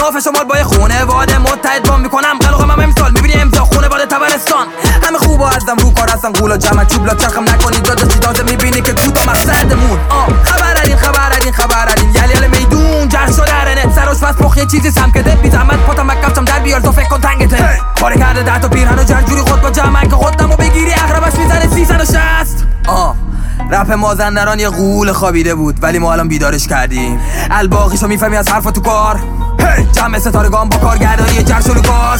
ناف شمال با خونواده متحد با میکنم قلقم هم امسال میبینی امضا خونواده تبرستان همه خوب ازم رو کار هستن قولا جمع چوبلا چرخم نکنید جاده چی دازه میبینی که تو تا مقصدمون خبر ادین یل میدون جرح شده رنه سروش فست پخ یه چیزی سم کده بی زحمت پاتم مکفشم در بیار تو فکر کن تنگته کاری کرده 10 تا پیرهن و جرجوری خود با جمع که خودمو بگیری اغربش میزنه 360 رپ مازندران یه غول خوابیده بود ولی ما الان بیدارش کردیم الباقیشو میفهمی از حرفا تو کار جمع ستارگان با کارگردانی جرش و لوکاس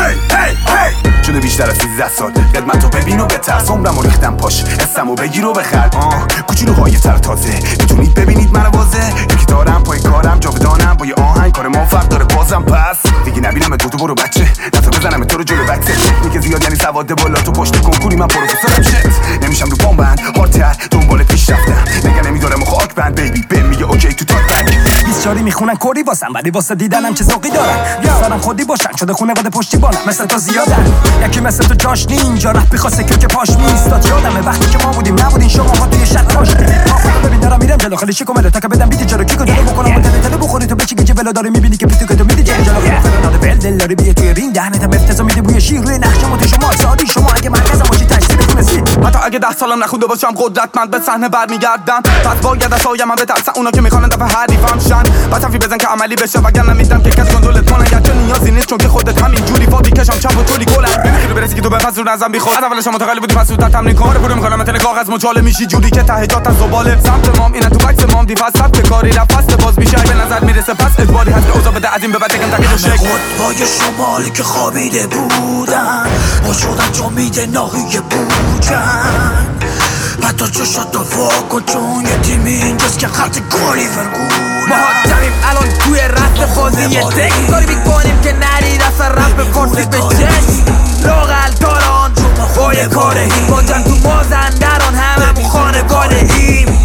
شده بیشتر از 13 سال قدمتو ببین و بترس عمرمو ریختم پاش حسمو بگیر و بخرد کوچولوهای تر تازه میتونید ببینید منو واضح یکی دارم پای کارم جاودانم با یه آهنگ کار ما فرق داره بازم پس دیگه نبینم تو برو بچه نفع بزنم تو رو جلو بکسه میگه زیاد یعنی سواد بالا تو پشت کنکوری من پروفسورم شت نمیشم رو پام بند هارتر دنبال پیش رفتم نگه نمیدارم خاک بند بیبی بهم میگه اوکی تو تاک بند 24 میخونن کردی واسم ولی واسه دیدنم چه ذوقی دارن دوستارم خودی باشن شده خونواده پشتیبانم مثل تو زیادن یکی مثل تو جاش اینجا رفت می‌خواسته که پاش میستاد یادمه وقتی که ما بودیم نبودین شما ها توی شط باش ببین دارم میرم جلو خیلی شیکو ملو تا که بدم بیت جلو کیکو جلو بکنم و تله بخوری تو بچی که جلو داره میبینی که پیتو که تو میدی جلو خیلی ول دل داره بیا توی رینگ دهنت افتضاح میده بوی شیر روی نقشم تو شما سادی شما اگه مرکزم باشی تشریف کنی حتی اگه 10 سالم نخونده باشم قدرتمند به صحنه برمیگردم پس باید از آیم بترسن اونا که میخوان دفعه حریفم شن بعد حرفی بزن که عملی بشه وگرنه نمیدم که کسی کنترلت کنه گرچه نیازی نیست چون که خودت همین جوری فادی کشم چپ و طولی گلم نمیخوای برسی که تو بفس رو نظم بیخود از اولش متقلی بودی پس زودتر تمرین کن پرو میکنم مثل کاغذ مچاله میشی جوری که ته جات از زباله سمت مام اینا تو عکس مام دیفاس سبت کاری رفت فست باز میشه به نظر میرسه پس اجباری هست که اوضاع بده از این به بعد یکم تکیه شک خودهای شمالی که خوابیده بودن با شدن جامیده ناهی بودن حتی چشات رو واکن چون یه تیم اینجاست که خط کاری فرگونه ما جمعیم الان توی رست بازی یه تک کاری میکنیم که نرید اصلا رپ فارسی به چشم لاغل تاران با یه کاره با جن تو مازندران همه خانواده ایم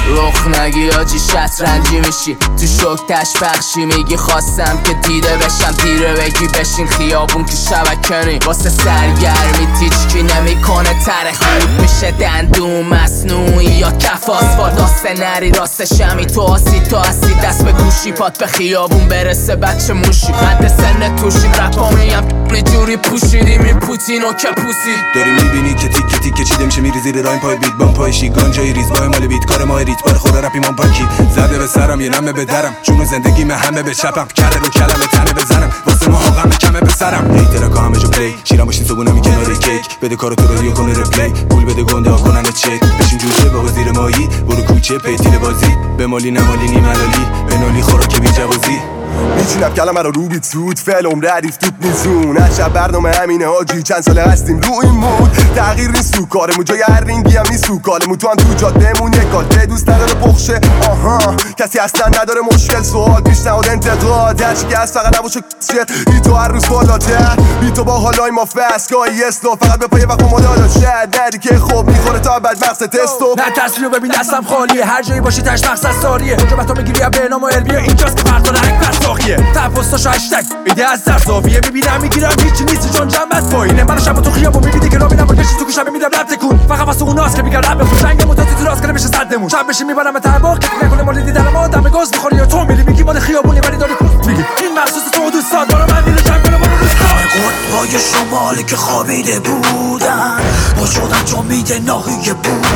رخ نگی آجی شطرنجی میشی تو شک تشبخشی میگی خواستم که دیده بشم دیره بگی بشین خیابون که شبکنی واسه سرگرمی تیچکی نمیکنه تره خوب میشه دندون مصنوعی یا کف آسفالت داسته نری راست شمی تو آسی دست به گوشی پات به خیابون برسه بچه موشی قد سن توشیم رپا میم جوری پوشیدیم این پوتینو که پوسید داری میبینی که تیکه تیکه چیده میشه میری زیر رایم پای بیت بام پای شیگان جای ریزبای مال بیت کار ما ریت بار خدا رپی من پاکی زده به سرم یه نمه به درم چون زندگی من همه به چپم کره رو کلمه تنه بزنم واسه ما غم کمه به سرم هیترا همه جو پلی شیرم باشین صبونم کنار کیک بده کارو تو رو کنه ریپلی پول بده گنده ها کنن چک بشین جوشه با وزیر مایی برو کوچه پیتیل بازی به مالی نمالی نی ملالی به نالی خوراک بی جوازی میچینم کلمه رو بیت سود فعل عمره عریف توپ نیزون از شب برنامه همینه حاجی چند ساله هستیم رو این مود تغییر نیست تو کارمون جای هر رینگی هم نیست تو کالمون تو هم تو جادهمون یک کالته دوست نداره پخشه کسی اصلا نداره مشکل سوال پیشنهاد انتقاد هرچی که هست فقط نباشه ای تو هر روز بالاتر بی تو با حالای ما فسکایی اسلو فقط به پای وقت مدالا شد ندی که خوب میخوره تا بعد مقصد تستو نه تصویر ببین دستم خالیه هر جایی باشی تش مقصد ساریه اونجا بهتو میگیری به نام اربیه اینجاست که فردا رنگ پساخیه تپوستاشو هشتگ ایده از در زاویه میبینم میگیرم هیچی نیستی چون جنبت پایینه منو شب تو خیابون میبینی که رابینم با کشی تو گوشم میدم رب تکون فقط واسه اوناست که میگن رب بخون جنگمون تا تو راست کنه بشه صدمون شب بشی میبرم به تباق که نکنه مال دیدن ما دم گاز میخوری یا تو میلی میگی مال خیابونی ولی داری پوست میگی این مخصوص تو دوستات برو من میره جنگ کنه برو قطبای شمالی که خوابیده بودن با شدن جامیده ناهی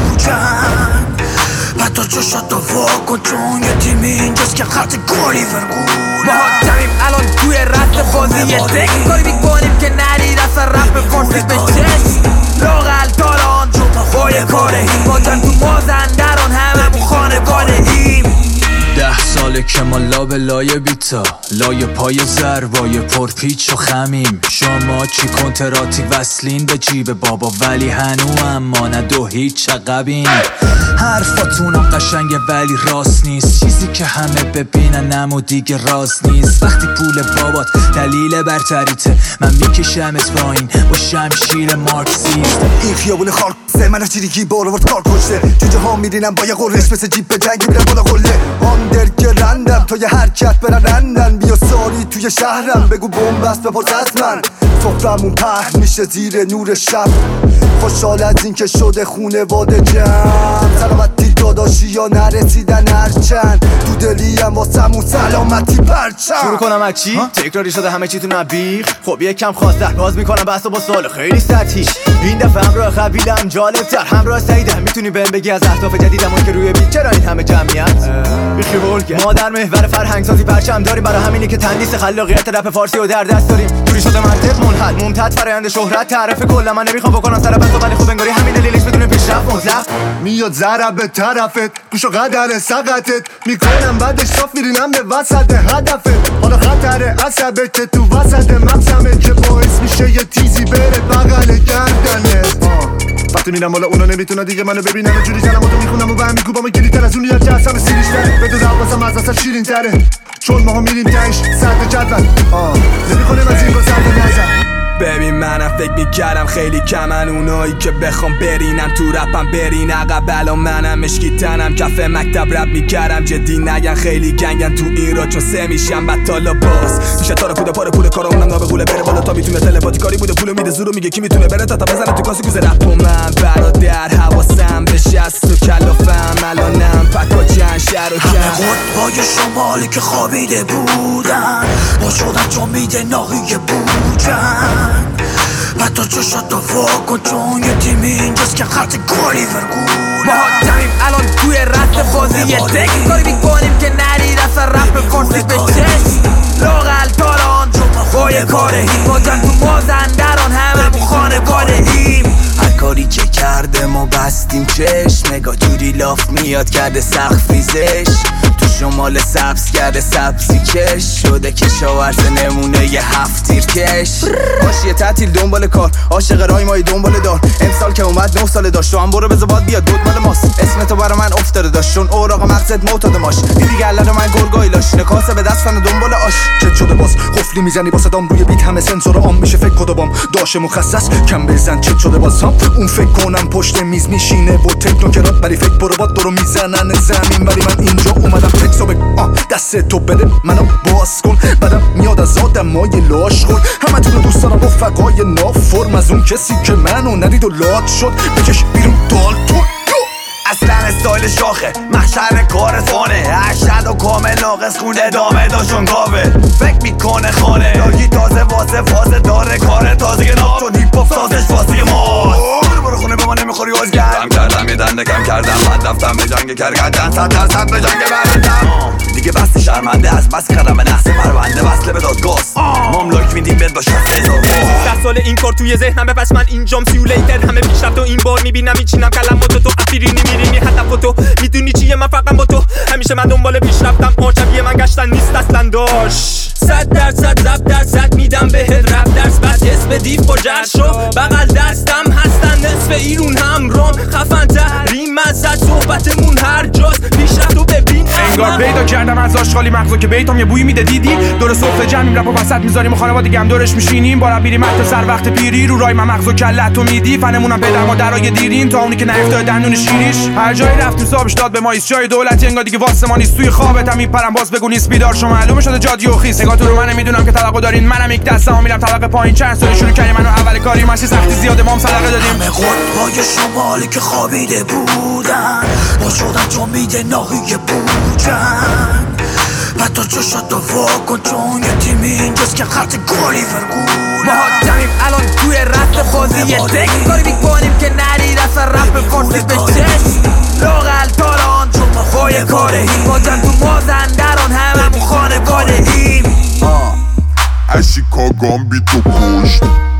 بودن حتی چشات رو واکن چون یه تیم اینجاست که خط کاری فرگونه ما جمعیم الان توی رست بازی یه تک کاری میکنیم که نرید اصلا رپ فارسی به چشم لاغل تاران با یه کاره با جن تو مازندران همه خانواده ایم 10 ساله که ما لابه لایه بیتا لایه پای زروای پرپیچ و خمیم شما چی کنتراتی وصلین به جیب بابا ولی هنو اما نه دو هیچ عقبین حرفاتونم قشنگه ولی راست نیست چیزی که همه ببینن نمو دیگه راز نیست وقتی پول بابات دلیل برتریته من میکشمت پایین با شمشیر مارکسیست این خیابون خارکسه من از چیریکی بالا ورد کار کشته جوجه ها میرینم با یه قرش مثل جیب به جنگی میرم بالا قله آندرگرندم تا یه حرکت برنندن بیا ساری توی شهرم بگو بومبست بپرس از من سفرمون پهن میشه زیر نور شب خوشحال از این که شده خونواده جمع سلامتی داداشی یا نرسیدن هرچند تو دلیم واسمون سلامتی پرچم. شروع کنم از چی؟ تکراری شده همه چی تو نبیخ. خب یکم خواستر باز میکنم بحثو با سوال خیلی سطحیش. این دفعه همراه قبیلم جالب‌تر، همراه سعیدم. میتونی بهم بگی از اهداف جدیدمون که روی بیت چرا این همه جمعیت؟ ما در محور فرهنگ سازی پرچم داریم، برای همینه که تندیس خلاقیت رپ فارسی و در دست داریم. جوری شده منطق منحل ممتد فرآیند شهرت تعرف کلا. من نمیخوام بکنم سر بس ولی خب انگاری همین دلیلش بدون پیشرفت مطلق. میاد ضرب به طرفت گوشو قدر سقطت میکنم بعدش صاف میرینم به وسط هدفت. حالا خطر عصبه که تو وسط مغزمه که باعث میشه یه تیزی بره بغل گردنت. وقتی میرم بالا اونا نمیتونن دیگه منو ببینن و جوری جلماتو میخونم و به هم میکوبام گلیتر از اون یاد جسم سیریشتره. بدون حواسم از اصلا شیرین تره چون ماها میریم تنش سرد جدول نمیخونیم از این با سرد نزن. ببین منم فکر میکردم خیلی کمن اونایی که بخوام برینم تو رپم برین عقب. الان منم مشکی تنم کف مکتب رپ میکردم جدی نگن خیلی گنگن تو این را چون سه میشم بطالا باز میشه تا پوده پاره پول کارا اونم نابه قوله بره بالا تا میتونه تلپاتی کاری بوده پولو میده زورو میگه کی میتونه بره تا بزنه تو کاسه کوزه رپ. من برادر حواسم به شست و کلافم الانم پکا چند شهر و همه قطبای شمالی که خوابیده بودن با شدن چون میده ناهی بودن. حتی چشات رو واکن چون یه تیمی اینجاست که خط گلی فرگونه. ما جمعیم الان توی رست بازی یه تک کاری میکنیم که نرید اصلا رپ فارسی به چشم. لاغل تاران با یه کاره با جن تو مازندران همه خانه باده ایم. هر کاری که کرده ما بستیم چشم. نگاه جوری لاف میاد کرده سقف ریزش. تو شمال سبز کرده سبزی کش شده کشاورز نمونه یه هفت تیر کش. باشه یه تعطیل دنبال کار عاشق رای مایی دنبال دار. امسال که اومد 9 ساله داشت تو هم برو بذار باد بیاد دود مال ماست. اسم تو برا من افتاده داشت چون اوراق مغزت معتاد ماش. دیدی گله رو من گرگایی لاش نکاسه به دستن دنبال آش. چت شده باز قفلی میزنی با صدام روی بیت همه سنسور عام میشه فکر کدوم داشه مخصص کم بزن. چت شده باز هم اون فکر کنم پشت میز میشینه و تکنوکرات ولی فکر برو باد دورو میزنن زمین ولی من اینجا اومدم تکسو دست تو بده منو باز کن. بعدم میاد از آدمای لاش خور همه تو رو دوست دارم رفقای نافرم از اون کسی که منو ندید و لات شد بکش بیرون دالتون. اصلا استایل شاخه محشر کار فانه اشد و کامل ناقص خونه دامه داشون گاوه فکر میکنه خانه لاگی تازه واسه فازه داره کار تازه ناب چون هیپ هاپ سازش فاسی ماست. برو خونه به ما نمیخوری آزگر کم کردم یه دنده کم کردم من رفتم به جنگ کرگردن 100% به جنگ برندم دیگه بستی شرمنده از بس کردم نحس پرونده وصله به دادگاست ماملاک میدیم بد باشه 10 سال این کار توی ذهنمه پس من اینجام سیولیتر همه پیشرفت و این بار میبینم میچینم کلماتو تو افیرینی میرینی هدف تو میدونی چیه من فقط با تو همیشه من دنبال پیشرفتم عاشقی من گشتن نیست اصلا داش 100% 100% میدم بهت رپ درس بعد اسم دیو با جرشو بغل دستم هستن نصف ایرون همرام خفن ترین مزد صحبتمون هر جاست پیشرفت و ببین انگار پیدا کردم از آشغالی مغزو که بیتام یه بویی میده دیدی دور سفره جمعیم رپ و وسط میذاریم و خانوادگی هم دورش میشینیم با رپ میریم حتی سر وقت پیری رو رای من مغزو کلتو میدی فنمونم پدر مادرای دیرین تا اونی که نیفتاد دندون شیریش هر جایی رفتیم صابش داد به ما ایست جای دولتی انگار دیگه واسه ما نیست توی خوابت هم میپرم باز بگو نیست بیدار شما معلومه شده جادی و خیس نگاه تو رو من نمیدونم که طلاقو دارین منم یک دستم میرم طلاق پایین چند سال شروع کردیم منو اول کاری ماشی سختی زیاده مام صدقه دادیم همه قطبای شمالی که خوابیده بودن با شدن چون میده ناهی بودن حتی چشات رو واکن چون یه تیمی اینجاست که خط گلی فرگونه. ما جمعیم الان توی رست بازی یه تک کاری میکنیم که نرید اصلا رپ فارسی به چشم. لاغل تاران با یه کاره با جن تو مازندران همه خانه باده ایم. اشیکاگام بی تو پشت